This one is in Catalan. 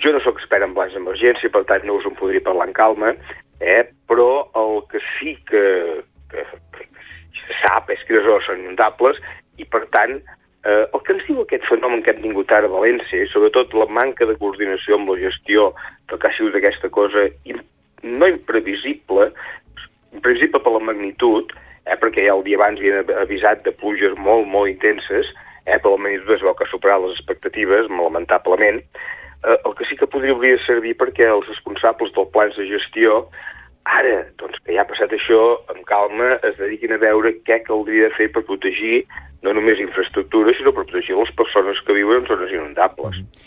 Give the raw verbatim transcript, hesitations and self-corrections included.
jo no sóc expert en plans d'emergència, per tant no us en podria parlar en calma, eh? Però el que sí que, que, que se sap és que les zones són inundables i, per tant, eh, el que ens diu aquest fenomen que hem tingut ara a València, i sobretot la manca de coordinació amb la gestió, del que ha sigut aquesta cosa no imprevisible, imprevisible per la magnitud, eh, perquè ja el dia abans havien avisat de pluges molt, molt intenses, eh, per la magnitud es veu que ha superat les expectatives, lamentablement. Eh, el que sí que podria servir perquè els responsables dels plans de gestió, ara, doncs, que ja ha passat això, amb calma, es dediquin a veure què caldria fer per protegir no només infraestructures, sinó per protegir les persones que viuen en zones inundables.